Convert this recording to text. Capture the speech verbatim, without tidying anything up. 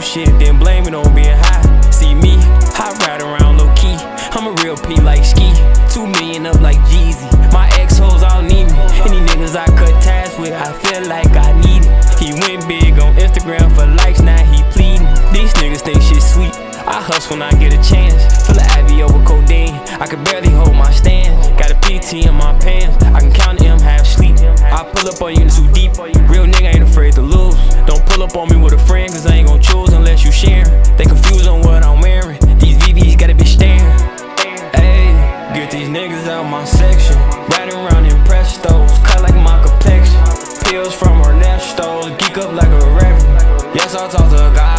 shit, then blame it on being high. See me, I ride around low key. I'm a real P like Ski. Two million up like Jeezy. My ex-hoes all need me. Any niggas I cut ties with, I feel like I need it. He went big on Instagram for likes, now he pleading. These niggas think shit sweet. I hustle when I get a chance. Full of Ivy over codeine. I can barely hold my stand. Got a P T in my pants. I can count M half sleep. I pull up on you too deep. Real nigga ain't afraid to lose. Don't pull up on me with a friend, cause I ain't gon' choose unless you sharing. They confused on what I'm wearing. These V Vs got a bitch staring. Ayy, get these niggas out my section. Riding around in Prestos, cut like my complexion. Pills from Ernesto, geek up like a reverend. Yes, I talk to a guy.